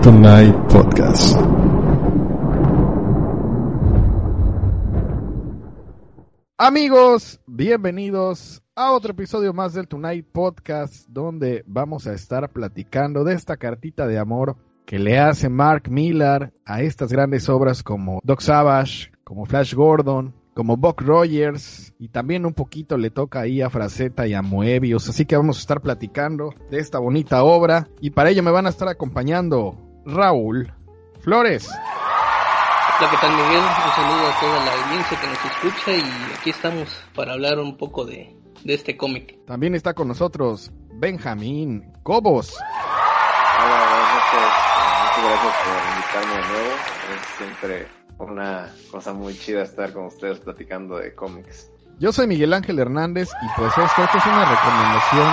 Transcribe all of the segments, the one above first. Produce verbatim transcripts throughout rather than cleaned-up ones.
Tonight Podcast. Amigos, bienvenidos a otro episodio más del Tonight Podcast, donde vamos a estar platicando de esta cartita de amor que le hace Mark Millar a estas grandes obras como Doc Savage, como Flash Gordon, como Buck Rogers, y también un poquito le toca ahí a Frazetta y a Moebius, así que vamos a estar platicando de esta bonita obra, y para ello me van a estar acompañando Raúl Flores. Hola, ¿qué tal, Miguel? Un saludo a toda la audiencia que nos escucha y aquí estamos para hablar un poco de, de este cómic. También está con nosotros Benjamín Cobos. Hola, buenas noches. Muchas gracias por invitarme de nuevo. Es siempre una cosa muy chida estar con ustedes platicando de cómics. Yo soy Miguel Ángel Hernández y pues esto, esto es una recomendación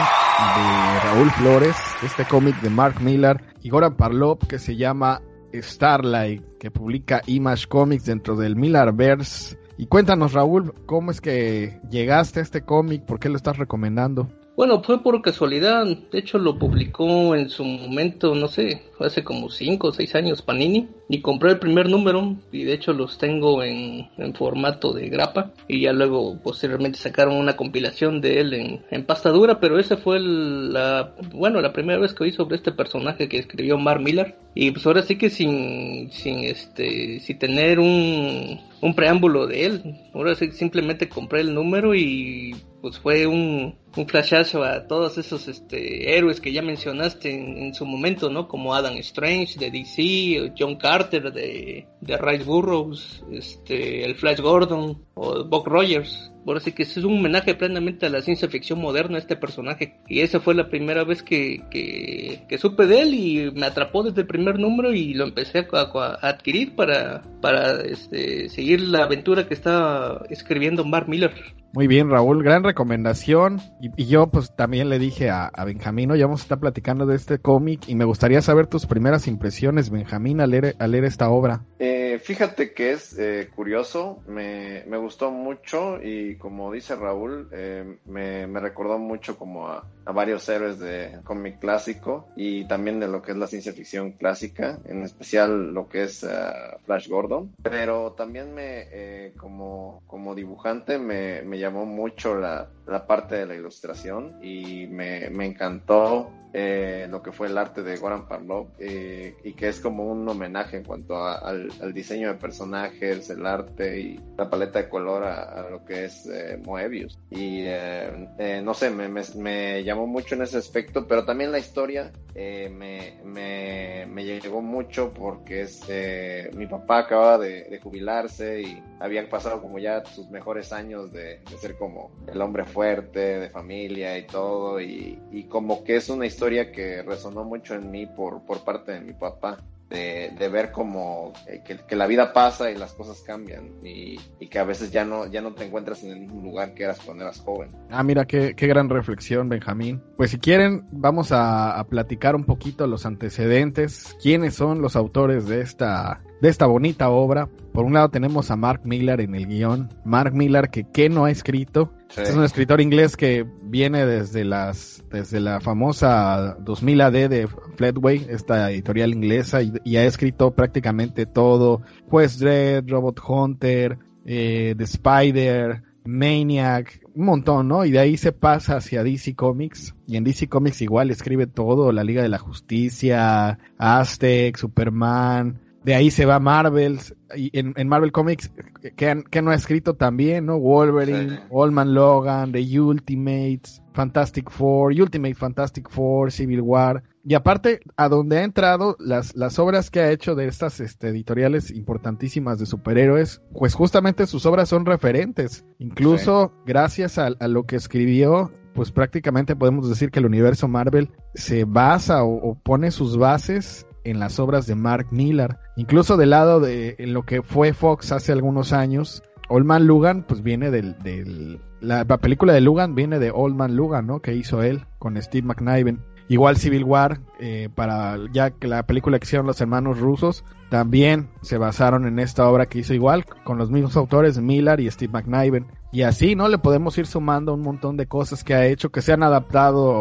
de Raúl Flores, este cómic de Mark Millar y Goran Parlov que se llama Starlight, que publica Image Comics dentro del Millarverse. Y cuéntanos, Raúl, ¿cómo es que llegaste a este cómic? ¿Por qué lo estás recomendando? Bueno, fue por casualidad. De hecho, lo publicó en su momento, no sé, hace como cinco o seis años Panini. Y compré el primer número y de hecho los tengo en, en formato de grapa. Y ya luego, posteriormente, sacaron una compilación de él en, en pasta dura. Pero esa fue el, la, bueno, la primera vez que oí sobre este personaje que escribió Mark Millar. Y pues ahora sí que sin, sin este, sin tener un, un preámbulo de él. Ahora sí que simplemente compré el número y pues fue un, un flashazo a todos esos este, héroes que ya mencionaste en, en su momento, ¿no? Como Adam Strange de D C, John Carter de, de Rice Burroughs, este, el Flash Gordon o Buck Rogers. Ahora sí que es un homenaje plenamente a la ciencia ficción moderna este personaje. Y esa fue la primera vez que, que, que supe de él y me atrapó desde el primer número y lo empecé a, a, a adquirir para, para este, seguir la aventura que está escribiendo Mark Millar. Muy bien, Raúl, gran recomendación. Y, y yo pues también le dije a, a Benjamín, ya vamos a estar platicando de este cómic y me gustaría saber tus primeras impresiones, Benjamín, al leer, al leer esta obra. Eh, fíjate que es eh, curioso, me, me gustó mucho y como dice Raúl, eh, me, me recordó mucho como a, a varios héroes de cómic clásico y también de lo que es la ciencia ficción clásica, en especial lo que es uh, Flash Gordon, pero también me eh, como, como dibujante me, me llamó mucho la, la parte de la ilustración y me, me encantó eh, lo que fue el arte de Goran Parlov eh, y que es como un homenaje en cuanto a, al, al diseño de personajes, el arte y la paleta de color a, a lo que es eh, Moebius y eh, eh, no sé, me, me, me llamó mucho en ese aspecto, pero también la historia eh, me, me, me llegó mucho porque es, eh, mi papá acababa de, de jubilarse y habían pasado como ya sus mejores años de, de ser como el hombre fuerte, de familia y todo, y, y como que es una historia que resonó mucho en mí por, por parte de mi papá. De, de ver como eh, que, que la vida pasa y las cosas cambian y, y que a veces ya no, ya no te encuentras en el mismo lugar que eras cuando eras joven. Ah, mira, qué, qué gran reflexión, Benjamín. Pues si quieren, vamos a, a platicar un poquito los antecedentes, quiénes son los autores de esta, de esta bonita obra. Por un lado tenemos a Mark Millar en el guión. Mark Millar, que ¿qué no ha escrito? Sí. Es un escritor inglés que viene desde las desde la famosa dos mil A D de Fledway, esta editorial inglesa, y, y ha escrito prácticamente todo. Quest Dread, Robot Hunter, eh, The Spider, Maniac, un montón, ¿no? Y de ahí se pasa hacia D C Comics, y en D C Comics igual escribe todo, la Liga de la Justicia, Aztec, Superman. De ahí se va Marvel, y en, en Marvel Comics, que, que no ha escrito también, ¿no? Wolverine, sí. Old Man Logan, The Ultimates, Fantastic Four, Ultimate Fantastic Four, Civil War. Y aparte, a donde ha entrado, las, las obras que ha hecho de estas este, editoriales importantísimas de superhéroes, pues justamente sus obras son referentes. Incluso sí. gracias a, a lo que escribió, pues prácticamente podemos decir que el universo Marvel se basa o, o pone sus bases en las obras de Mark Millar. Incluso del lado de en lo que fue Fox hace algunos años, Old Man Logan, pues viene del, del la, la película de Logan viene de Old Man Logan, ¿no? Que hizo él con Steve McNiven. Igual Civil War, eh, para ya que la película que hicieron los hermanos rusos, también se basaron en esta obra que hizo igual, con los mismos autores, Millar y Steve McNiven. Y así, ¿no? Le podemos ir sumando un montón de cosas que ha hecho, que se han adaptado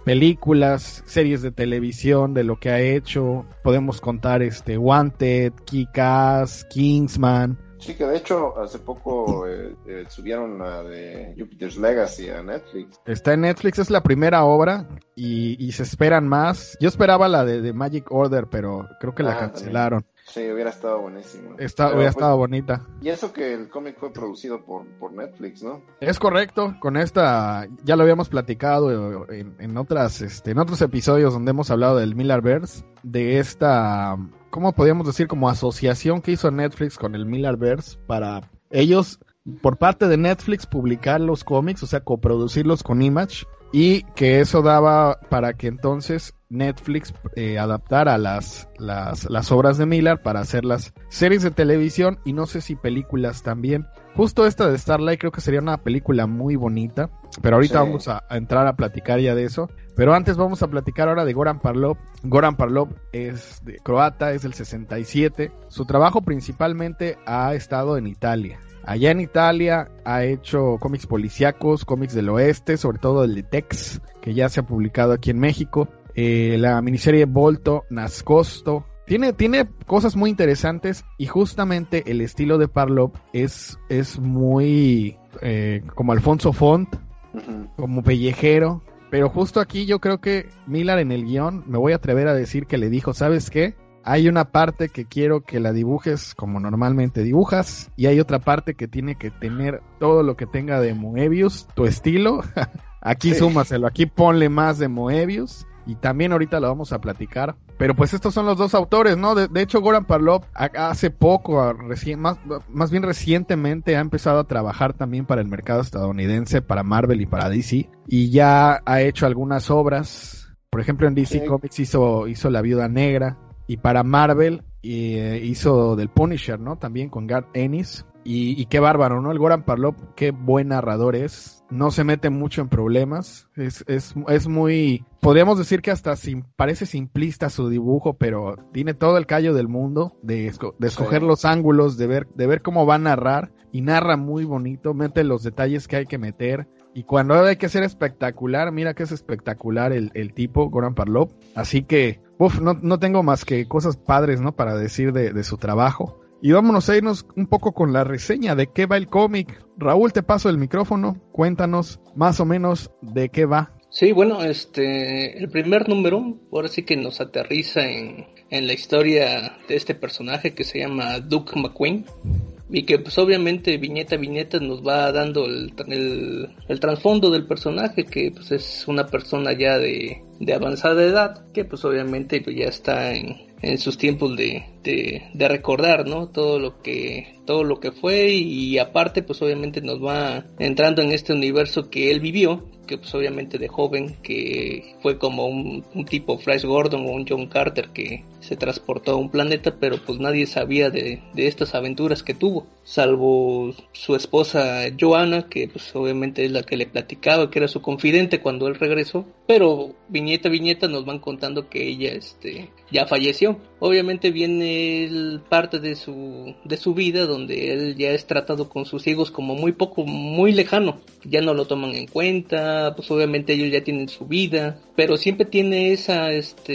películas, series de televisión de lo que ha hecho. Podemos contar este Wanted, Kick-Ass, Kingsman. Sí, que de hecho hace poco eh, eh, subieron la de Jupiter's Legacy a Netflix. Está en Netflix, es la primera obra y, y se esperan más. Yo esperaba la de, de Magic Order, pero creo que la Ah, cancelaron. también. Sí, hubiera estado buenísimo. Está, Pero, hubiera pues, estado bonita. Y eso que el cómic fue producido por, por Netflix, ¿no? Es correcto, con esta ya lo habíamos platicado en, en otras, este, en otros episodios donde hemos hablado del Millarverse, de esta, ¿cómo podríamos decir? Como asociación que hizo Netflix con el Millarverse para ellos, por parte de Netflix, publicar los cómics, o sea, coproducirlos con Image, y que eso daba para que entonces Netflix eh, adaptara las, las, las obras de Millar para hacer las series de televisión y no sé si películas también. Justo esta de Starlight creo que sería una película muy bonita, pero ahorita sí. vamos a, a entrar a platicar ya de eso. Pero antes vamos a platicar ahora de Goran Parlov. Goran Parlov es de croata, es del sesenta y siete. Su trabajo principalmente ha estado en Italia. Allá en Italia ha hecho cómics policíacos, cómics del oeste, sobre todo el de Tex, que ya se ha publicado aquí en México. Eh, la miniserie Volto Nascosto. Tiene, tiene cosas muy interesantes y justamente el estilo de Parlov es, es muy eh, como Alfonso Font, uh-huh. como pellejero. Pero justo aquí yo creo que Millar en el guión, me voy a atrever a decir que le dijo, ¿sabes qué? Hay una parte que quiero que la dibujes como normalmente dibujas y hay otra parte que tiene que tener todo lo que tenga de Moebius, tu estilo. Aquí sí. Súmaselo, aquí ponle más de Moebius y también ahorita lo vamos a platicar. Pero pues estos son los dos autores, ¿no? De, de hecho, Goran Parlov hace poco, recién, más, más bien recientemente, ha empezado a trabajar también para el mercado estadounidense, para Marvel y para D C. Y ya ha hecho algunas obras. Por ejemplo, en D C sí. Comics hizo, hizo La Viuda Negra. Y para Marvel y, eh, hizo del Punisher, ¿no? También con Garth Ennis. Y, y qué bárbaro, ¿no? El Goran Parlov, qué buen narrador es. No se mete mucho en problemas. Es, es, es muy... Podríamos decir que hasta sim, parece simplista su dibujo, pero tiene todo el callo del mundo de, esco, de escoger sí. los ángulos, de ver, de ver cómo va a narrar. Y narra muy bonito, mete los detalles que hay que meter. Y cuando hay que ser espectacular, mira que es espectacular el, el tipo, Goran Parlov. Así que, uf, no, no tengo más que cosas padres, ¿no? Para decir de, de su trabajo. Y vámonos a irnos un poco con la reseña de qué va el cómic. Raúl, te paso el micrófono. Cuéntanos más o menos de qué va. Sí, bueno, este, el primer número, ahora sí que nos aterriza en, en la historia de este personaje que se llama Duke McQueen. Y que pues obviamente viñeta a viñeta nos va dando el, el, el trasfondo del personaje, que pues es una persona ya de, de avanzada edad, que pues obviamente pues, ya está en, en sus tiempos de, de, de recordar, ¿no? Todo lo que, todo lo que fue y aparte pues obviamente nos va entrando en este universo que él vivió, que pues obviamente de joven, que fue como un, un tipo Flash Gordon o un John Carter que se transportó a un planeta, pero pues nadie sabía de, de estas aventuras que tuvo, salvo su esposa Joanna, que pues obviamente es la que le platicaba, que era su confidente cuando él regresó, pero viñeta a viñeta nos van contando que ella este ya falleció. Obviamente viene el parte de su de su vida donde él ya es tratado con sus hijos como muy poco, muy lejano, ya no lo toman en cuenta, pues obviamente ellos ya tienen su vida, pero siempre tiene esa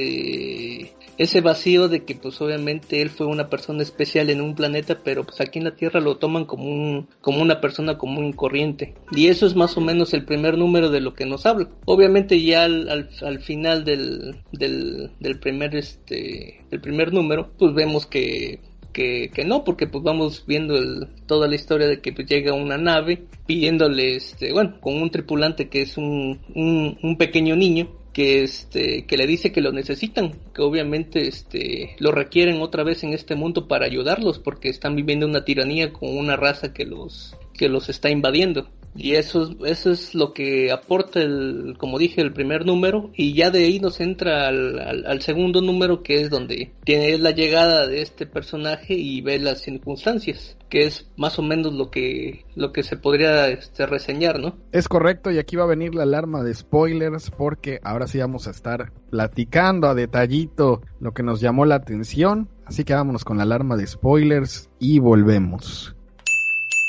este ese vacío de que pues obviamente él fue una persona especial en un planeta, pero pues aquí en la Tierra lo toman como un como una persona común y corriente. Y eso es más o menos el primer número de lo que nos habla. Obviamente ya al, al, al final del, del, del primer este del primer número, pues vemos que que, que no, porque pues vamos viendo el, toda la historia de que pues llega una nave pidiéndole este, bueno, con un tripulante que es un, un, un pequeño niño, que este que le dice que lo necesitan, que obviamente este lo requieren otra vez en este mundo para ayudarlos porque están viviendo una tiranía con una raza que los que los está invadiendo. Y eso, eso es lo que aporta el, como dije, el primer número, y ya de ahí nos entra al, al, al segundo número, que es donde tiene la llegada de este personaje y ve las circunstancias, que es más o menos lo que lo que se podría este, reseñar, ¿no? Es correcto, y aquí va a venir la alarma de spoilers, porque ahora sí vamos a estar platicando a detallito lo que nos llamó la atención, así que vámonos con la alarma de spoilers y volvemos.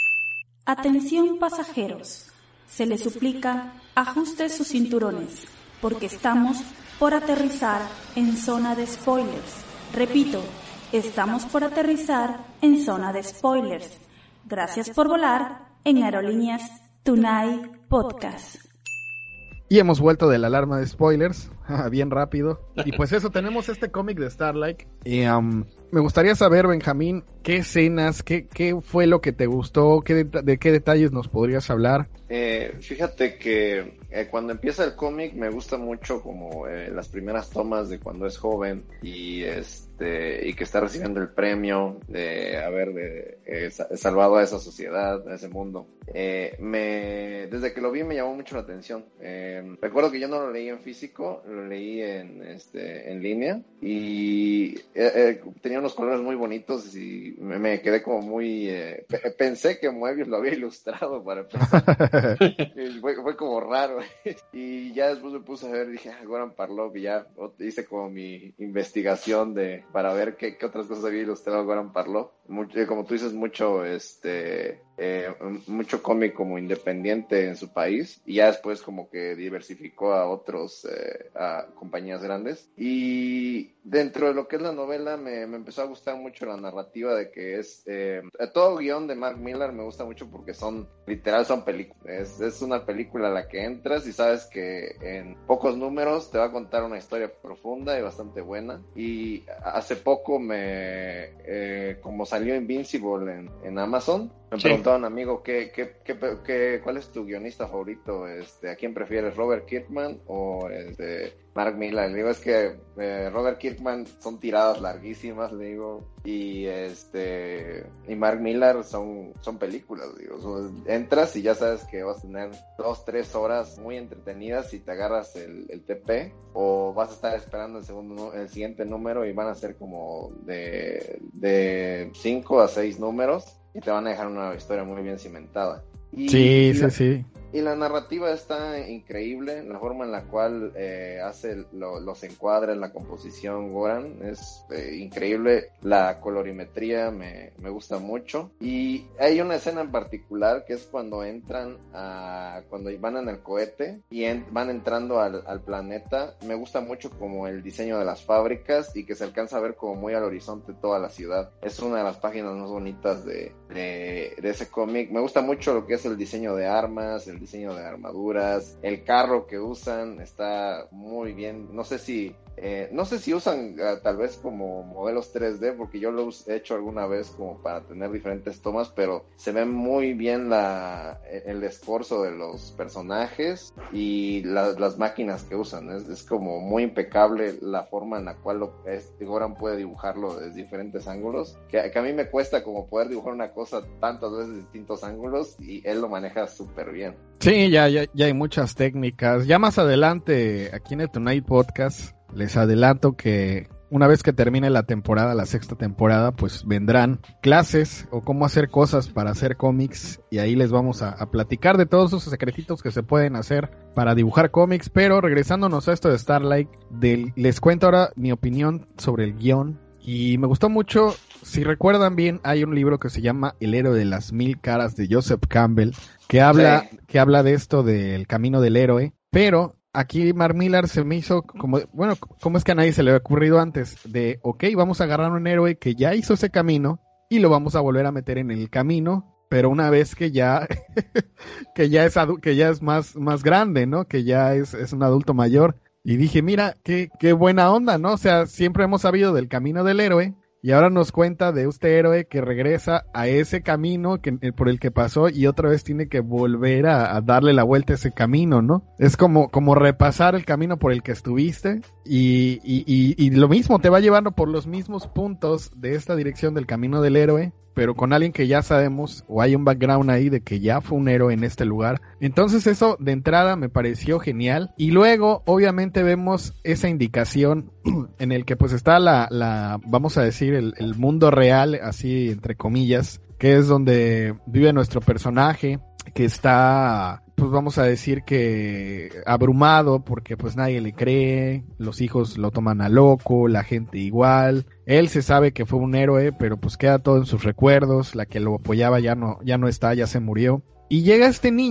Atención pasajeros, se les suplica ajuste sus cinturones. porque estamos por aterrizar en zona de spoilers. Repito, estamos por aterrizar en zona de spoilers. Gracias por volar en Aerolíneas Tonight Podcast. Y hemos vuelto de la alarma de spoilers, bien rápido. Y pues eso, tenemos este cómic de Starlight. Y um, me gustaría saber, Benjamín, qué escenas, qué, qué fue lo que te gustó, qué de, de qué detalles nos podrías hablar. Eh, fíjate que eh, cuando empieza el cómic me gusta mucho como eh, las primeras tomas de cuando es joven y este y que está recibiendo el premio de haber de, eh, salvado a esa sociedad, a ese mundo. Eh, me desde que lo vi me llamó mucho la atención. Eh, recuerdo que yo no lo leí en físico, lo leí en este en línea y eh, eh, tenía unos colores muy bonitos y me, me quedé como muy eh, pe- pensé que Moebius lo había ilustrado para empezar. fue, fue como raro y ya después me puse a ver, dije ah, Goran Parlov, y ya hice como mi investigación de para ver qué, qué otras cosas había ilustrado Goran Parlov. Mucho, como tú dices, mucho este eh, mucho cómic como independiente en su país y ya después como que diversificó a otros eh, a compañías grandes. Y dentro de lo que es la novela me, me empezó a gustar mucho la narrativa de que es eh, todo guión de Mark Millar me gusta mucho porque son literal son películas. Es, es una película a la que entras y sabes que en pocos números te va a contar una historia profunda y bastante buena. Y hace poco me eh, como salió Invincible en, en Amazon, me sí. preguntaba un amigo ¿qué, qué, qué, qué, cuál es tu guionista favorito, este, a quién prefieres, Robert Kirkman o este Mark Millar. Le digo, es que eh, Robert Kirkman son tiradas larguísimas, le digo, y este y Mark Millar son, son películas, digo, son, entras y ya sabes que vas a tener dos, tres horas muy entretenidas y te agarras el, el T P, o vas a estar esperando el segundo el siguiente número y van a ser como de de cinco a seis números y te van a dejar una historia muy bien cimentada. Y, sí, y sí, la, sí. Y la narrativa está increíble, la forma en la cual eh, hace lo, los encuadres, la composición Goran es eh, increíble, la colorimetría me, me gusta mucho. Y hay una escena en particular que es cuando entran a, cuando van en el cohete y en, van entrando al, al planeta. Me gusta mucho como el diseño de las fábricas y que se alcanza a ver como muy al horizonte toda la ciudad. Es una de las páginas más bonitas de, de, de ese cómic. Me gusta mucho lo que es el diseño de armas, el diseño de armaduras, el carro que usan está muy bien. No sé si eh, no sé si usan uh, tal vez como modelos tres D, porque yo lo he hecho alguna vez como para tener diferentes tomas, pero se ve muy bien la el esfuerzo de los personajes y la, las máquinas que usan. Es, es como muy impecable la forma en la cual lo, este Goran puede dibujarlo desde diferentes ángulos, que, que a mí me cuesta como poder dibujar una cosa tantas veces de distintos ángulos y él lo maneja súper bien. Sí, ya, ya, ya hay muchas técnicas. Ya más adelante, aquí en el Tonight Podcast, les adelanto que una vez que termine la temporada, la sexta temporada, pues vendrán clases o cómo hacer cosas para hacer cómics, y ahí les vamos a, a platicar de todos esos secretitos que se pueden hacer para dibujar cómics. Pero regresándonos a esto de Starlight, del, les cuento ahora mi opinión sobre el guión. Y me gustó mucho, si recuerdan bien, hay un libro que se llama El héroe de las mil caras de Joseph Campbell, que habla, sí. que habla de esto del camino del héroe, pero aquí Mark Millar se me hizo como, bueno, ¿cómo es que a nadie se le había ocurrido antes? De, ok, vamos a agarrar un héroe que ya hizo ese camino y lo vamos a volver a meter en el camino, pero una vez que ya, que ya es adu- que ya es más, más grande, ¿no? Que ya es, es un adulto mayor. Y dije, mira, qué, qué buena onda, ¿no? O sea, siempre hemos sabido del camino del héroe, y ahora nos cuenta de este héroe que regresa a ese camino que, por el que pasó y otra vez tiene que volver a, a darle la vuelta a ese camino, ¿no? Es como, como repasar el camino por el que estuviste y, y, y, y lo mismo, te va llevando por los mismos puntos de esta dirección del camino del héroe, pero con alguien que ya sabemos, o hay un background ahí de que ya fue un héroe en este lugar. Entonces eso de entrada me pareció genial. Y luego obviamente vemos esa indicación en el que pues está la, la vamos a decir, el, el mundo real, así entre comillas, que es donde vive nuestro personaje, que está, pues vamos a decir que abrumado porque pues nadie le cree, los hijos lo toman a loco, la gente igual, él se sabe que fue un héroe, pero pues queda todo en sus recuerdos, la que lo apoyaba ya no, ya no está, ya se murió. Y llega este niño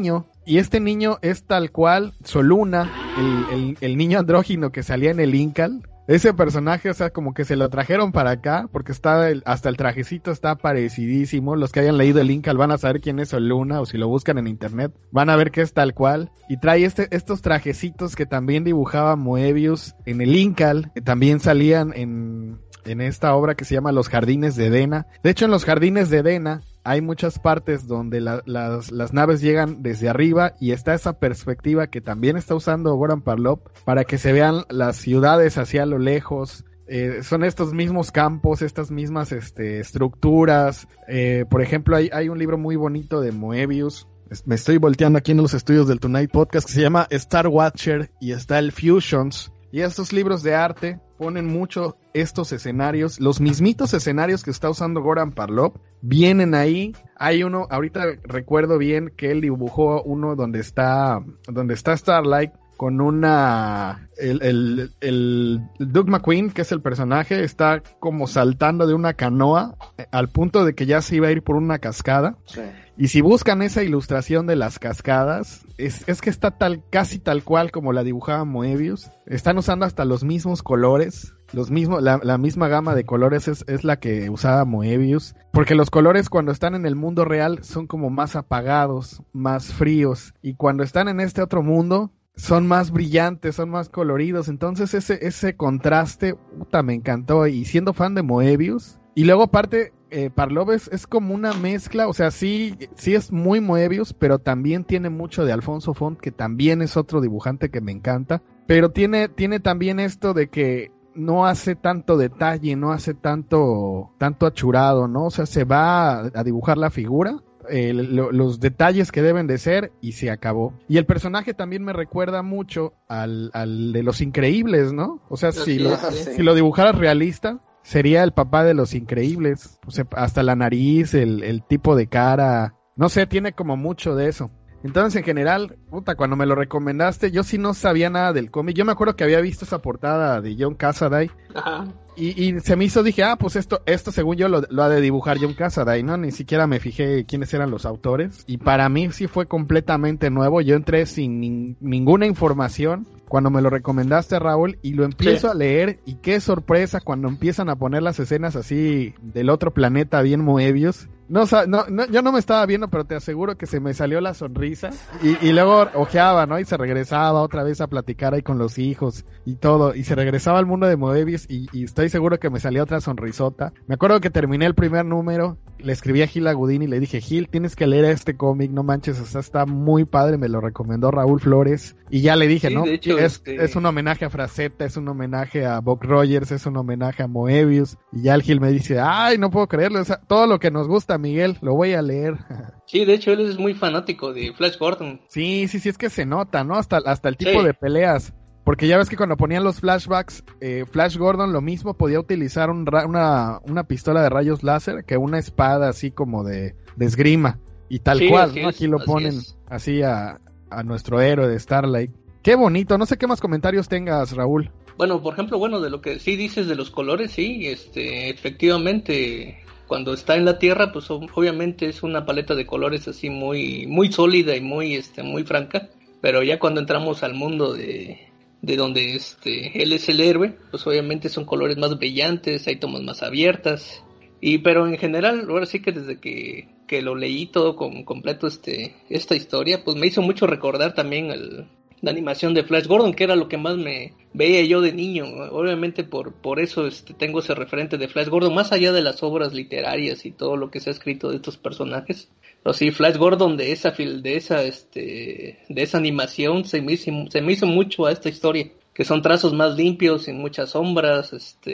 y este niño es tal cual Soluna, el, el, el niño andrógino que salía en el Incal. Ese personaje, o sea, como que se lo trajeron para acá, porque está el, hasta el trajecito está parecidísimo. Los que hayan leído el Incal van a saber quién es Soluna, o si lo buscan en internet, van a ver que es tal cual. Y trae este, estos trajecitos que también dibujaba Moebius en el Incal, que también salían en, en esta obra que se llama Los Jardines de Dena. De hecho, en Los Jardines de Dena hay muchas partes donde la, las, las naves llegan desde arriba y está esa perspectiva que también está usando Goran Parlov para que se vean las ciudades hacia lo lejos. Eh, son estos mismos campos, estas mismas este, estructuras. Eh, por ejemplo, hay, hay un libro muy bonito de Moebius. Me estoy volteando aquí en los estudios del Tonight Podcast, que se llama Star Watcher, y está el Fusions. Y estos libros de arte ponen mucho estos escenarios, los mismitos escenarios que está usando Goran Parlov, vienen ahí. Hay uno, ahorita recuerdo bien que él dibujó uno donde está, donde está Starlight con una, el, el, el Doug McQueen, que es el personaje, está como saltando de una canoa al punto de que ya se iba a ir por una cascada. Sí. Y si buscan esa ilustración de las cascadas, es, es que está tal, casi tal cual como la dibujaba Moebius. Están usando hasta los mismos colores, los mismos, la, la misma gama de colores es, es la que usaba Moebius. Porque los colores cuando están en el mundo real son como más apagados, más fríos. Y cuando están en este otro mundo, son más brillantes, son más coloridos. Entonces ese, ese contraste, puta, me encantó. Y siendo fan de Moebius, y luego aparte, eh, Parlov es, es como una mezcla, o sea, sí, sí es muy Moebius, pero también tiene mucho de Alfonso Font, que también es otro dibujante que me encanta. Pero tiene, tiene también esto de que no hace tanto detalle, no hace tanto, tanto achurado, ¿no? O sea, se va a, a dibujar la figura, eh, lo, los detalles que deben de ser, y se acabó. Y el personaje también me recuerda mucho al, al de Los Increíbles, ¿no? O sea, si lo, si lo dibujaras realista, sería el papá de Los Increíbles. O sea, hasta la nariz, el, el tipo de cara, no sé, tiene como mucho de eso. Entonces, en general, puta, cuando me lo recomendaste, yo sí no sabía nada del cómic. Yo me acuerdo que había visto esa portada de John Cassaday. Ajá. Y, y se me hizo, dije, ah, pues esto, esto según yo lo, lo ha de dibujar John Cassaday, ¿no? Ni siquiera me fijé quiénes eran los autores. Y para mí sí fue completamente nuevo. Yo entré sin ni, ninguna información cuando me lo recomendaste, Raúl, y lo empiezo sí. a leer, y qué sorpresa cuando empiezan a poner las escenas así del otro planeta bien Moebius. No, no, no, yo no me estaba viendo, pero te aseguro que se me salió la sonrisa, y, y luego ojeaba, ¿no? Y se regresaba otra vez a platicar ahí con los hijos y todo, y se regresaba al mundo de Moebius, y, y estoy seguro que me salía otra sonrisota. Me acuerdo que terminé el primer número, le escribí a Gil Agudín y le dije, Gil, tienes que leer este cómic, no manches, o sea, está muy padre, me lo recomendó Raúl Flores, y ya le dije, sí, ¿no? De hecho, es, este... es un homenaje a Frazetta, es un homenaje a Buck Rogers, es un homenaje a Moebius, y ya el Gil me dice, ay, no puedo creerlo, o sea, todo lo que nos gusta, Miguel, lo voy a leer. Sí, de hecho él es muy fanático de Flash Gordon. Sí, sí, sí, es que se nota, ¿no? Hasta, hasta el tipo sí. de peleas. Porque ya ves que cuando ponían los flashbacks, eh, Flash Gordon lo mismo podía utilizar un ra- una, una pistola de rayos láser que una espada así como de, de esgrima. Y tal sí, cual, ¿no? Aquí lo ponen así, así a, a nuestro héroe de Starlight. Qué bonito, no sé qué más comentarios tengas, Raúl. Bueno, por ejemplo, bueno, de lo que sí dices de los colores, sí, este, efectivamente, cuando está en la Tierra, pues obviamente es una paleta de colores así muy, muy sólida y muy, este, muy franca, pero ya cuando entramos al mundo de, de donde este, él es el héroe, pues obviamente son colores más brillantes, hay tomas más abiertas, y pero en general, ahora sí que desde que, que lo leí todo con completo este, esta historia, pues me hizo mucho recordar también el la animación de Flash Gordon, que era lo que más me veía yo de niño. Obviamente por por eso este tengo ese referente de Flash Gordon, más allá de las obras literarias y todo lo que se ha escrito de estos personajes. Pero sí, Flash Gordon de esa de esa este de esa animación se me hizo, se me hizo mucho a esta historia, que son trazos más limpios, sin muchas sombras,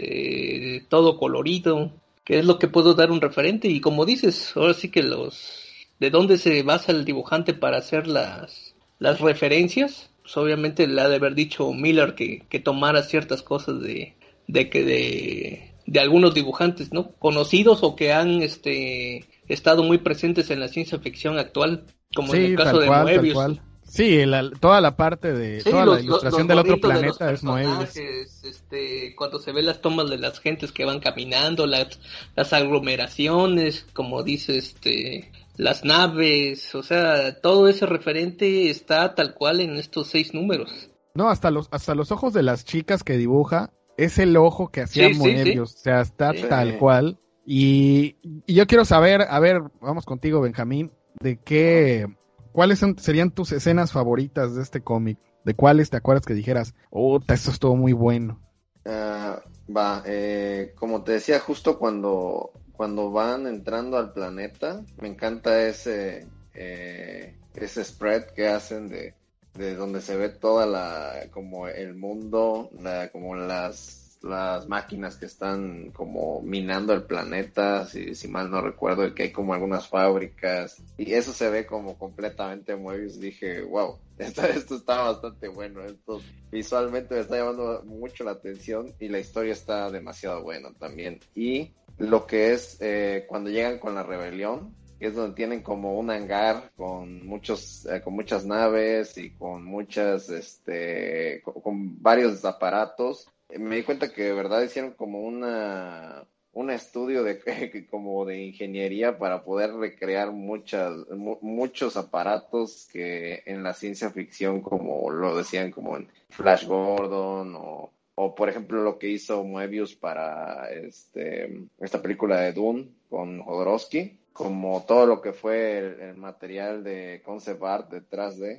este todo colorido, que es lo que puedo dar un referente. Y como dices, ahora sí que los de dónde se basa el dibujante para hacer las las referencias, pues obviamente le ha de haber dicho Miller que, que tomara ciertas cosas de, de que de, de algunos dibujantes, ¿no? Conocidos o que han este estado muy presentes en la ciencia ficción actual, como sí, en el caso de cual, Moebius. Sí, la, toda la parte de sí, toda los, la ilustración los, los del otro planeta es Moebius. Este, cuando se ve las tomas de las gentes que van caminando, las, las aglomeraciones, como dice este las naves, o sea, todo ese referente está tal cual en estos seis números. No, hasta los, hasta los ojos de las chicas que dibuja, es el ojo que hacía Sí, sí, Moebius, sí. o sea, está Sí. tal cual. Y, y yo quiero saber, a ver, vamos contigo, Benjamín, de qué, cuáles son, serían tus escenas favoritas de este cómic, de cuáles te acuerdas que dijeras, oh, esto estuvo muy bueno. Ah, va, eh, como te decía, justo cuando, cuando van entrando al planeta, me encanta ese, eh, ese spread que hacen de, de donde se ve toda la, como el mundo, la, como las, las máquinas que están como minando el planeta, si, si mal no recuerdo, y que hay como algunas fábricas, y eso se ve como completamente Moebius. Dije, wow, esto, esto está bastante bueno, esto visualmente me está llamando mucho la atención, y la historia está demasiado buena también. Y lo que es eh, cuando llegan con la rebelión, que es donde tienen como un hangar con muchos, eh, con muchas naves y con muchas, este, con, con varios aparatos. Me di cuenta que de verdad hicieron como una, un estudio de como de ingeniería para poder recrear muchas, mu- muchos aparatos que en la ciencia ficción, como lo decían, como en Flash Gordon, o, o por ejemplo lo que hizo Moebius para este, esta película de Dune con Jodorowsky, como todo lo que fue el, el material de concept art detrás de,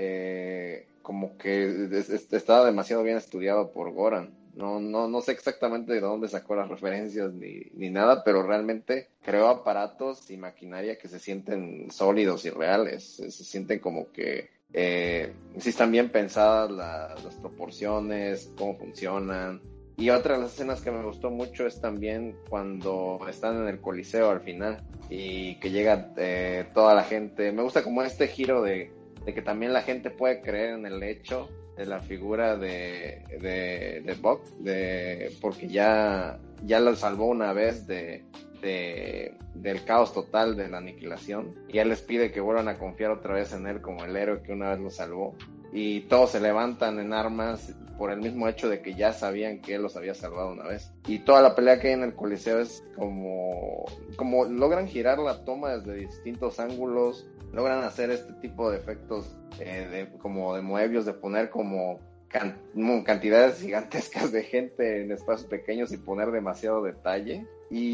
eh, como que es, es, estaba demasiado bien estudiado por Goran. No, no, no sé exactamente de dónde sacó las referencias ni, ni nada, pero realmente creó aparatos y maquinaria que se sienten sólidos y reales. Se, se sienten como que eh, sí están bien pensadas la, las proporciones, cómo funcionan. Y otra de las escenas que me gustó mucho es también cuando están en el Coliseo al final y que llega eh, toda la gente. Me gusta como este giro de, de que también la gente puede creer en el hecho de la figura de, de, de Buck, de, porque ya, ya lo salvó una vez de, de, del caos total, de la aniquilación, y él les pide que vuelvan a confiar otra vez en él como el héroe que una vez lo salvó. Y todos se levantan en armas por el mismo hecho de que ya sabían que él los había salvado una vez. Y toda la pelea que hay en el Coliseo es como, como logran girar la toma desde distintos ángulos, logran hacer este tipo de efectos eh, de, como de Moebius, de poner como can, cantidades gigantescas de gente en espacios pequeños y poner demasiado detalle.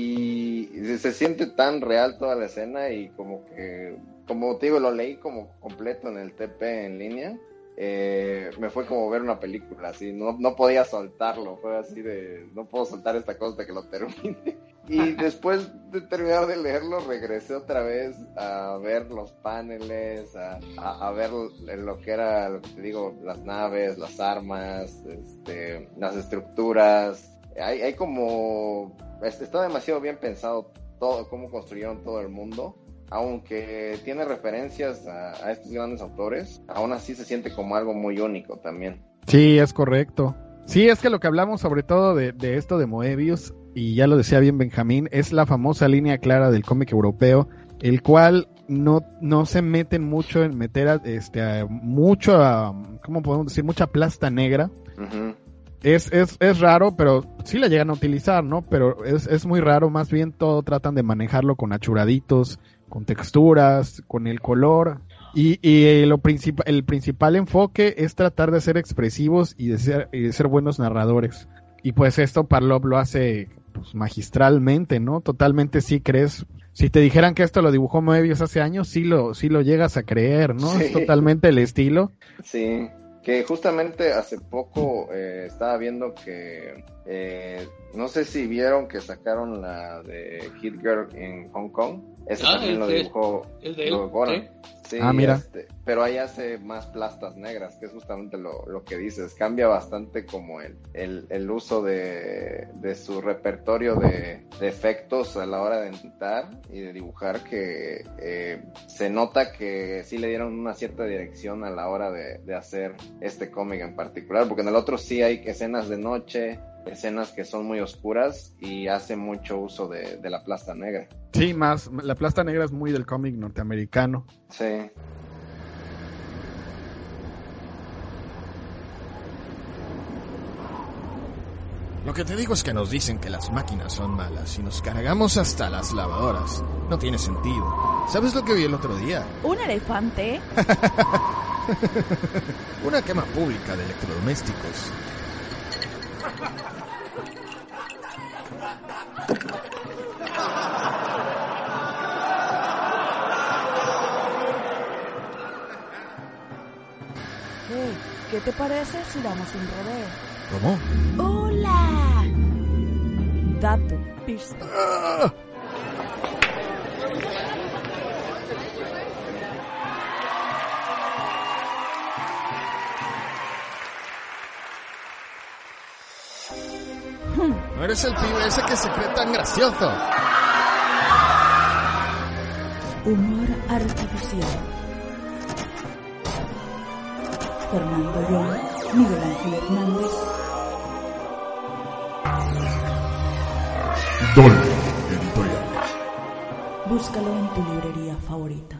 Y se siente tan real toda la escena, y como que, como te digo, lo leí como completo en el T P en línea. Eh, me fue como ver una película, así, no, no podía soltarlo, fue así de, no puedo soltar esta cosa hasta que lo termine. Y después de terminar de leerlo, regresé otra vez a ver los paneles, a, a, a ver lo que era, lo que te digo, las naves, las armas, este, las estructuras. Hay, hay como, está demasiado bien pensado todo, cómo construyeron todo el mundo. Aunque tiene referencias a, a estos grandes autores, aún así se siente como algo muy único también. Sí, es correcto. Sí, es que lo que hablamos sobre todo de, de esto de Moebius, y ya lo decía bien Benjamín, es la famosa línea clara del cómic europeo, el cual no, no se meten mucho en meter a, este, a mucho, a, ¿cómo podemos decir? Mucha plasta negra. Uh-huh. Es, es, es raro, pero sí la llegan a utilizar, ¿no? Pero es, es muy raro, más bien todo tratan de manejarlo con achuraditos, con texturas, con el color, y, y lo principal, el principal enfoque es tratar de ser expresivos y de ser, y de ser buenos narradores. Y pues esto Parlov lo hace pues, magistralmente, ¿no? Totalmente sí crees. Si te dijeran que esto lo dibujó Moebius hace años, sí lo, sí lo llegas a creer, ¿no? Sí. Es totalmente el estilo. Sí, que justamente hace poco eh, estaba viendo que eh, no sé si vieron que sacaron la de Hit Girl en Hong Kong. Ese ah, también lo dibujó Goran. Sí, ah, mira. Este, pero ahí hace más plastas negras, que es justamente lo, lo que dices. Cambia bastante como el, el, el uso de, de su repertorio de, de efectos a la hora de pintar y de dibujar, que eh, se nota que sí le dieron una cierta dirección a la hora de, de hacer este cómic en particular, porque en el otro sí hay escenas de noche, escenas que son muy oscuras, y hace mucho uso de, de la plasta negra. Sí, más, la plasta negra es muy del cómic norteamericano. Sí. Lo que te digo es que nos dicen que las máquinas son malas y nos cargamos hasta las lavadoras. No tiene sentido. ¿Sabes lo que vi el otro día? ¿Un elefante? Una quema pública de electrodomésticos. Hey, ¿qué te parece si damos un rodeo? ¿Cómo? ¡Hola! Dato, Pierce. ¡Ah! No eres el pibe ese que se cree tan gracioso. Humor artificial. Fernando Young, Miguel Ángel Hernández. Dolby Editorial. Búscalo en tu librería favorita.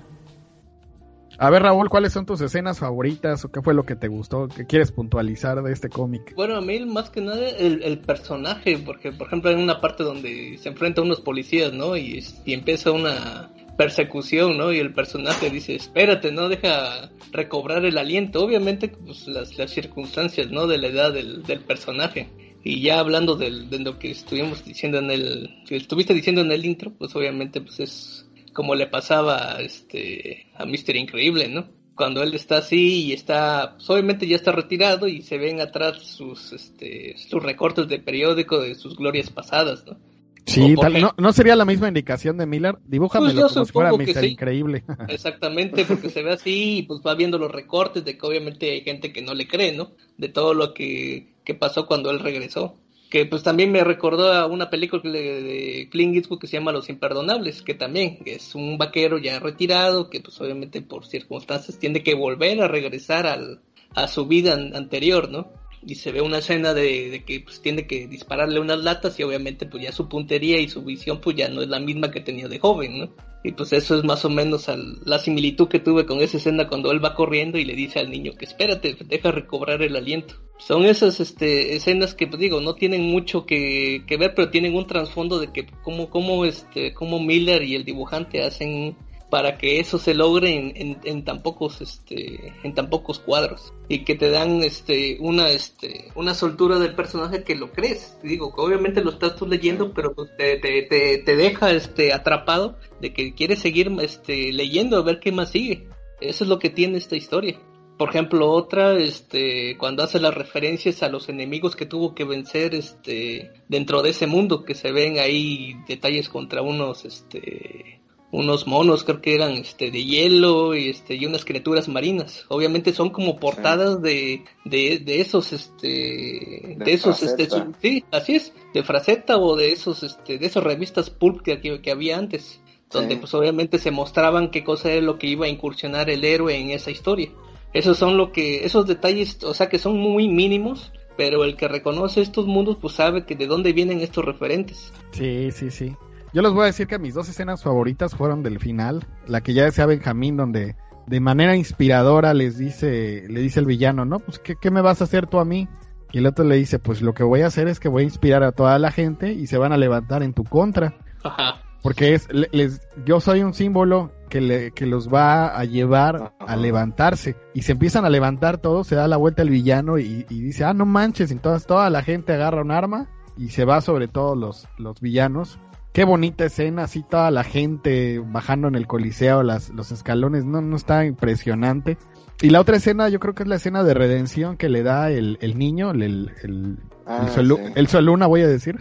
A ver, Raúl, ¿cuáles son tus escenas favoritas o qué fue lo que te gustó, qué quieres puntualizar de este cómic? Bueno, a mí más que nada el, el personaje, porque por ejemplo hay una parte donde se enfrenta a unos policías, ¿no? Y, y empieza una persecución, ¿no? Y el personaje dice, espérate, no deja recobrar el aliento. Obviamente, pues las, las circunstancias, ¿no? De la edad del, del personaje. Y ya hablando del, de lo que estuvimos diciendo en el, que estuviste diciendo en el intro, pues obviamente pues es como le pasaba este a míster Increíble, ¿no? Cuando él está así y está, pues obviamente ya está retirado y se ven atrás sus este sus recortes de periódico de sus glorias pasadas, ¿no? Sí, tal, no, no sería la misma indicación de Miller. Dibújamelo pues como si fuera míster sí. Increíble. Exactamente, porque se ve así y pues va viendo los recortes de que obviamente hay gente que no le cree, ¿no? De todo lo que, que pasó cuando él regresó. Que pues también me recordó a una película de Clint Eastwood que se llama Los Imperdonables, que también es un vaquero ya retirado, que pues obviamente por circunstancias tiene que volver a regresar al, a su vida an- anterior, ¿no? Y se ve una escena de, de que pues tiene que dispararle unas latas y obviamente pues ya su puntería y su visión pues ya no es la misma que tenía de joven, ¿no? Y pues eso es más o menos al, la similitud que tuve con esa escena cuando él va corriendo y le dice al niño que espérate, deja recobrar el aliento. Son esas este, escenas que pues digo, no tienen mucho que, que ver, pero tienen un trasfondo de que cómo, cómo, este, cómo Miller y el dibujante hacen para que eso se logre en, en, en tan pocos este en tan pocos cuadros y que te dan este una este una soltura del personaje que lo crees. Digo, que obviamente lo estás tú leyendo, pero pues te, te, te, te deja este atrapado de que quieres seguir este leyendo a ver qué más sigue. Eso es lo que tiene esta historia. Por ejemplo, otra, este, cuando hace las referencias a los enemigos que tuvo que vencer, este, dentro de ese mundo, que se ven ahí detalles contra unos, este, unos monos, creo que eran este de hielo y este y unas criaturas marinas. Obviamente son como portadas sí. de, de de esos este de, de esos Fraceta. este su, sí, así es, de Fraceta o de esos este de esas revistas pulp que, que, que había antes, donde sí. pues obviamente se mostraban qué cosa era lo que iba a incursionar el héroe en esa historia. Esos son lo que esos detalles, o sea, que son muy mínimos, pero el que reconoce estos mundos pues sabe que de dónde vienen estos referentes. Sí, sí, sí. Yo les voy a decir que mis dos escenas favoritas fueron del final, la que ya decía Benjamín, donde de manera inspiradora les dice, le dice el villano, ¿no? Pues ¿qué, qué me vas a hacer tú a mí? Y el otro le dice, pues lo que voy a hacer es que voy a inspirar a toda la gente y se van a levantar en tu contra. Ajá. Porque es, les, yo soy un símbolo que, le, que los va a llevar a levantarse. Y se empiezan a levantar todos, se da la vuelta el villano y, y dice, ah, no manches, entonces toda la gente agarra un arma y se va sobre todos los, los villanos. Qué bonita escena, así toda la gente bajando en el coliseo, las, los escalones, no, no está impresionante. Y la otra escena, yo creo que es la escena de redención que le da el, el niño, el, el, el, ah, el, Solu, sí. el Soluna, voy a decir.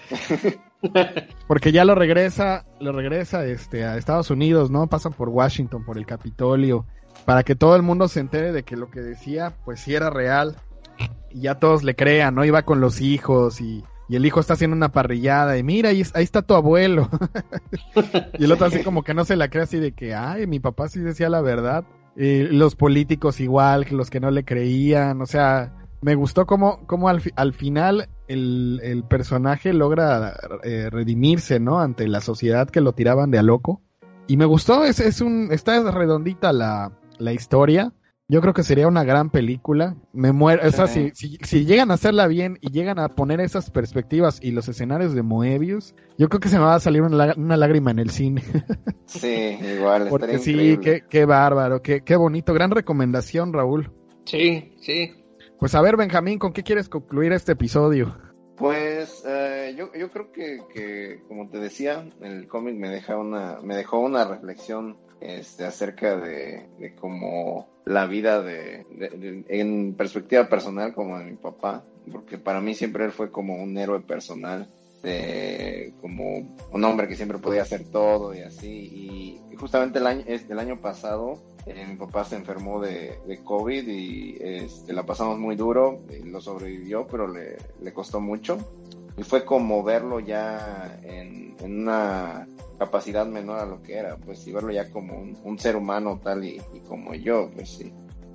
Porque ya lo regresa, lo regresa este, a Estados Unidos, ¿no? Pasan por Washington, por el Capitolio, para que todo el mundo se entere de que lo que decía, pues sí era real. Y ya todos le crean, ¿no? Iba con los hijos y... Y el hijo está haciendo una parrillada y mira, ahí, ahí está tu abuelo. Y el otro así como que no se la cree, así de que, ay, mi papá sí decía la verdad. Y los políticos igual, que los que no le creían. O sea, me gustó como, como al, al final el, el personaje logra eh, redimirse, ¿no? Ante la sociedad que lo tiraban de a loco. Y me gustó, es, es un, está redondita la, la historia. Yo creo que sería una gran película. Me muero, o sea, Sí. si, si, si llegan a hacerla bien y llegan a poner esas perspectivas y los escenarios de Moebius, yo creo que se me va a salir una, lá- una lágrima en el cine. Sí, igual, Porque estaría sí, increíble. qué, qué bárbaro, qué, qué bonito. Gran recomendación, Raúl. Sí, sí. Pues a ver, Benjamín, ¿con qué quieres concluir este episodio? Pues eh, yo, yo creo que, que, como te decía, el cómic me deja una, me dejó una reflexión este, acerca de, de cómo la vida de, de- de- en perspectiva personal como de mi papá, porque para mí siempre él fue como un héroe personal, de, como un hombre que siempre podía hacer todo y así, y, y justamente el año, este, el año pasado eh, mi papá se enfermó de, de COVID y este, la pasamos muy duro, y lo sobrevivió, pero le, le costó mucho. Y fue como verlo ya en, en una capacidad menor a lo que era, pues, y verlo ya como un, un ser humano tal y, y como yo, pues sí.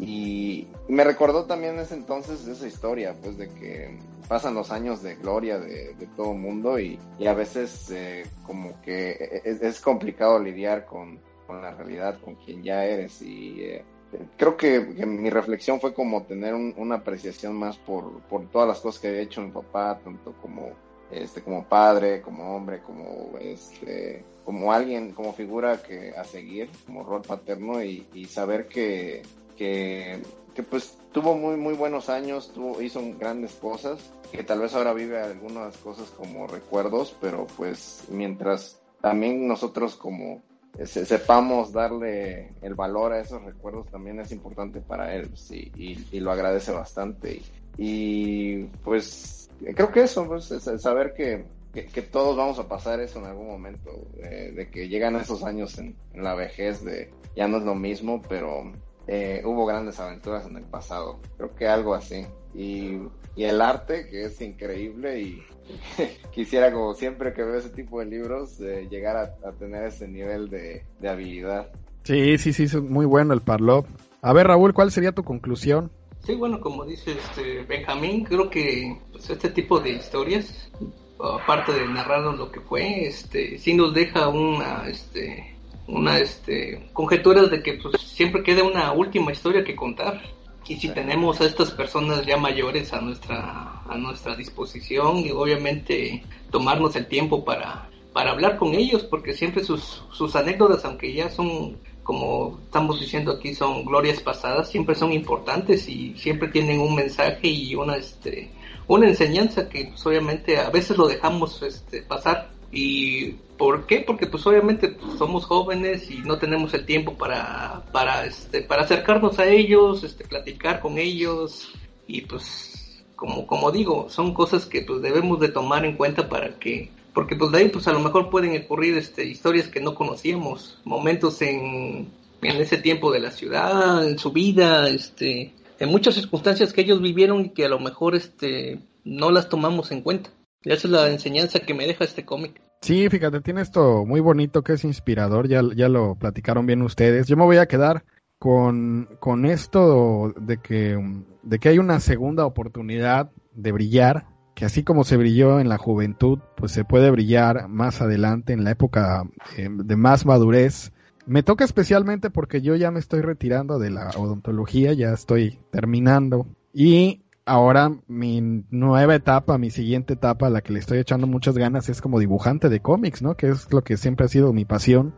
Y me recordó también ese entonces esa historia, pues, de que pasan los años de gloria de, de todo mundo y, y a veces eh, como que es, es complicado lidiar con, con la realidad, con quien ya eres y... Eh, creo que, que mi reflexión fue como tener un, una apreciación más por, por todas las cosas que había hecho mi papá, tanto como este como padre, como hombre, como este como alguien, como figura que a seguir, como rol paterno y, y saber que, que que pues tuvo muy muy buenos años, tuvo, hizo grandes cosas, que tal vez ahora vive algunas cosas como recuerdos, pero pues mientras también nosotros como Se, sepamos darle el valor a esos recuerdos también es importante para él, sí, y, y lo agradece bastante y, y pues creo que eso, pues, es saber que, que, que todos vamos a pasar eso en algún momento, eh, de que llegan esos años en, en la vejez de ya no es lo mismo, pero eh, hubo grandes aventuras en el pasado, creo que algo así, y, y el arte que es increíble y quisiera, como siempre que veo ese tipo de libros, eh, llegar a, a tener ese nivel de, de habilidad. Sí, sí, sí, es muy bueno el Parlop. A ver, Raúl, ¿cuál sería tu conclusión? Sí, bueno, como dice este Benjamín, creo que pues, este tipo de historias, aparte de narrarnos lo que fue, este, sí nos deja una, este, una, este, conjeturas de que pues siempre queda una última historia que contar. Y si tenemos a estas personas ya mayores a nuestra, a nuestra disposición y obviamente tomarnos el tiempo para, para hablar con ellos, porque siempre sus, sus anécdotas, aunque ya son, como estamos diciendo aquí, son glorias pasadas, siempre son importantes y siempre tienen un mensaje y una, este, una enseñanza que pues, obviamente a veces lo dejamos este, pasar. ¿Y por qué? Porque pues obviamente pues, somos jóvenes y no tenemos el tiempo para para este para acercarnos a ellos, este platicar con ellos y pues como como digo, son cosas que pues debemos de tomar en cuenta para que porque pues de ahí pues a lo mejor pueden ocurrir este historias que no conocíamos, momentos en en ese tiempo de la ciudad, en su vida, este en muchas circunstancias que ellos vivieron y que a lo mejor este no las tomamos en cuenta. Esa es la enseñanza que me deja este cómic. Sí, fíjate, tiene esto muy bonito que es inspirador, ya, ya lo platicaron bien ustedes. Yo me voy a quedar con, con esto de que, de que hay una segunda oportunidad de brillar, que así como se brilló en la juventud, pues se puede brillar más adelante en la época eh, de más madurez. Me toca especialmente porque yo ya me estoy retirando de la odontología, ya estoy terminando y ahora mi nueva etapa, mi siguiente etapa, a la que le estoy echando muchas ganas es como dibujante de cómics, ¿no? Que es lo que siempre ha sido mi pasión.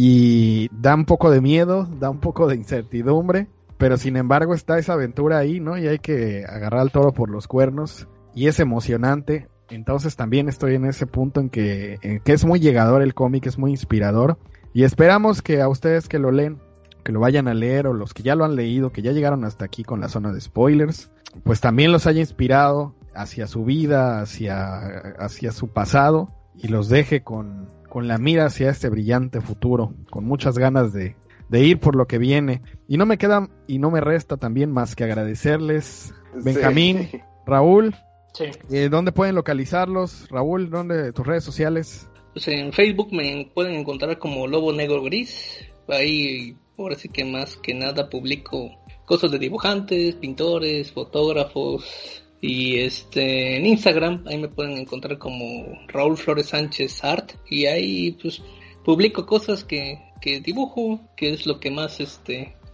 Y da un poco de miedo, da un poco de incertidumbre, pero sin embargo está esa aventura ahí, ¿no? Y hay que agarrar al toro por los cuernos y es emocionante. Entonces también estoy en ese punto en que, en que es muy llegador el cómic, es muy inspirador. Y esperamos que a ustedes que lo leen, que lo vayan a leer, o los que ya lo han leído, que ya llegaron hasta aquí con la zona de spoilers, pues también los haya inspirado hacia su vida, hacia, hacia su pasado, y los deje con, con la mira hacia este brillante futuro, con muchas ganas de, de ir por lo que viene. Y no me queda y no me resta también más que agradecerles, Benjamín, Sí. Raúl. Sí. Eh, ¿Dónde pueden localizarlos? Raúl, ¿dónde tus redes sociales? Pues en Facebook me pueden encontrar como Lobo Negro Gris. Ahí, ahora sí que más que nada publico cosas de dibujantes, pintores, fotógrafos. Y este en Instagram, ahí me pueden encontrar como Raúl Flores Sánchez Art. Y ahí pues publico cosas que, que dibujo, que es lo que más este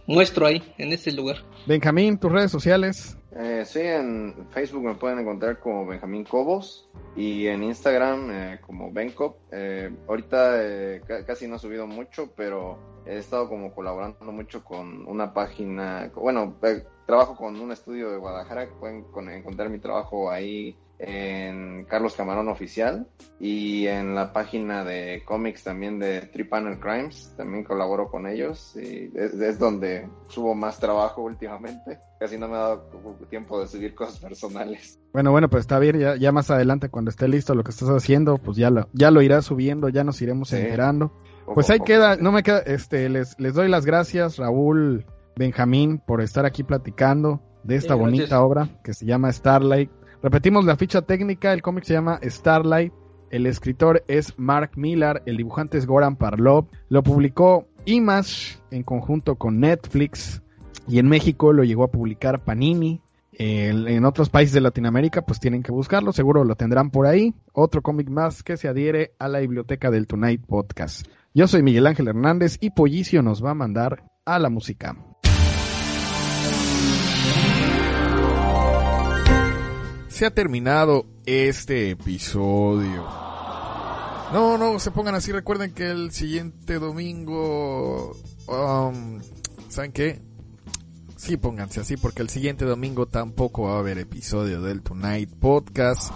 muestro ahí, en ese lugar. Benjamín, tus redes sociales. Eh, sí, en Facebook me pueden encontrar como Benjamín Cobos y en Instagram eh, como Bencop. Eh, ahorita eh, c- casi no he subido mucho, pero he estado como colaborando mucho con una página, bueno, eh, trabajo con un estudio de Guadalajara, que pueden con, encontrar mi trabajo ahí en Carlos Camarón Oficial, y en la página de cómics también de Three Panel Crimes, también colaboro con ellos, y es, es donde subo más trabajo últimamente. Casi no me ha dado tiempo de subir cosas personales. Bueno, bueno, pues está bien, ya, ya más adelante cuando esté listo lo que estás haciendo, pues ya lo, ya lo irás subiendo, ya nos iremos Sí. enterando. Poco Pues a ahí poco. queda, no me queda, este, les, les doy las gracias, Raúl, Benjamín, por estar aquí platicando de esta Sí, bonita gracias. obra que se llama Starlight. Repetimos la ficha técnica, el cómic se llama Starlight, el escritor es Mark Millar, el dibujante es Goran Parlov, lo publicó Image en conjunto con Netflix, y en México lo llegó a publicar Panini. El- en otros países de Latinoamérica pues tienen que buscarlo, seguro lo tendrán por ahí. Otro cómic más que se adhiere a la biblioteca del Tonight Podcast. Yo soy Miguel Ángel Hernández y Pollicio nos va a mandar a la música. Se ha terminado este episodio. No, no, se pongan así. Recuerden que el siguiente domingo... Um, ¿Saben qué? Sí, pónganse así porque el siguiente domingo tampoco va a haber episodio del Tonight Podcast.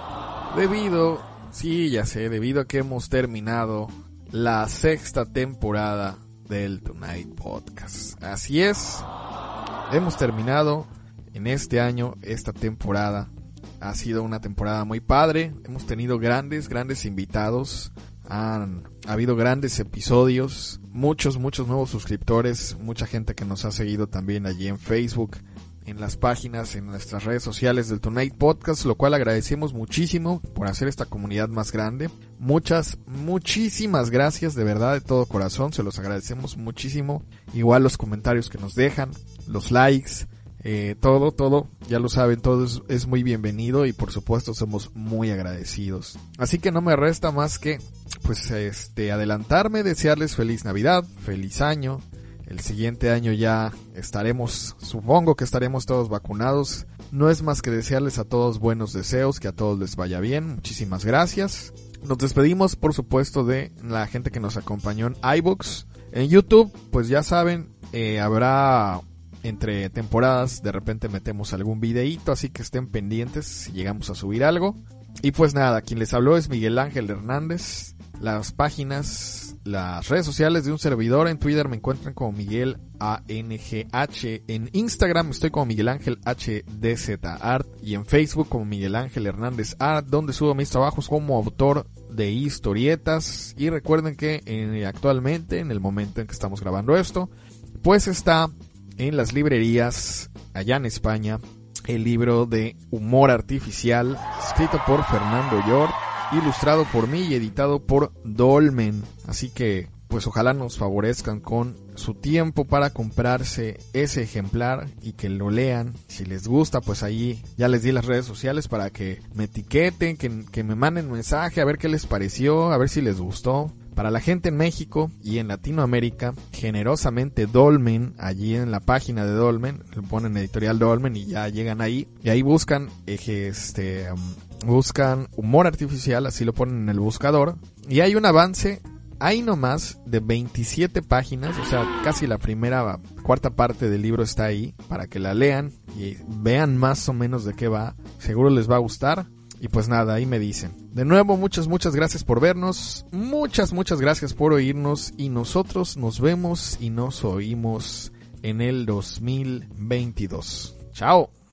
Debido... Sí, ya sé, debido a que hemos terminado la sexta temporada del Tonight Podcast. Así es. Hemos terminado en este año esta temporada. Ha sido una temporada muy padre. Hemos tenido grandes, grandes invitados. Han ha habido grandes episodios. Muchos, muchos nuevos suscriptores. Mucha gente que nos ha seguido también allí en Facebook, en las páginas, en nuestras redes sociales del Tonight Podcast, lo cual agradecemos muchísimo por hacer esta comunidad más grande. Muchas, muchísimas gracias, de verdad, de todo corazón. Se los agradecemos muchísimo. Igual los comentarios que nos dejan, los likes. Eh, todo, todo, ya lo saben, todo es, es muy bienvenido y por supuesto somos muy agradecidos. Así que no me resta más que, pues, este, adelantarme, desearles feliz Navidad, feliz año. El siguiente año ya estaremos, supongo que estaremos todos vacunados. No es más que desearles a todos buenos deseos, que a todos les vaya bien. Muchísimas gracias. Nos despedimos, por supuesto, de la gente que nos acompañó en iVoox. En YouTube, pues ya saben, eh, habrá... entre temporadas de repente metemos algún videíto, así que estén pendientes si llegamos a subir algo. Y pues nada, quien les habló es Miguel Ángel Hernández. Las páginas, las redes sociales de un servidor: en Twitter me encuentran como Miguel A N G H, en Instagram estoy como Miguel Ángel H D Z Art y en Facebook como Miguel Ángel Hernández Art, donde subo mis trabajos como autor de historietas. Y recuerden que eh, actualmente, en el momento en que estamos grabando esto, pues está en las librerías allá en España el libro de Humor Artificial, escrito por Fernando York, ilustrado por mí y editado por Dolmen. Así que pues ojalá nos favorezcan con su tiempo para comprarse ese ejemplar y que lo lean. Si les gusta, pues ahí ya les di las redes sociales para que me etiqueten, que, que me manden mensaje a ver qué les pareció, a ver si les gustó. Para la gente en México y en Latinoamérica, generosamente Dolmen, allí en la página de Dolmen, le ponen editorial Dolmen y ya llegan ahí. Y ahí buscan, este, buscan Humor Artificial, así lo ponen en el buscador. Y hay un avance, ahí nomás, de veintisiete páginas, o sea, casi la primera, cuarta parte del libro está ahí, para que la lean y vean más o menos de qué va. Seguro les va a gustar. Y pues nada, ahí me dicen. De nuevo, muchas, muchas gracias por vernos. Muchas, muchas gracias por oírnos. Y nosotros nos vemos y nos oímos en el dos mil veintidós. Chao.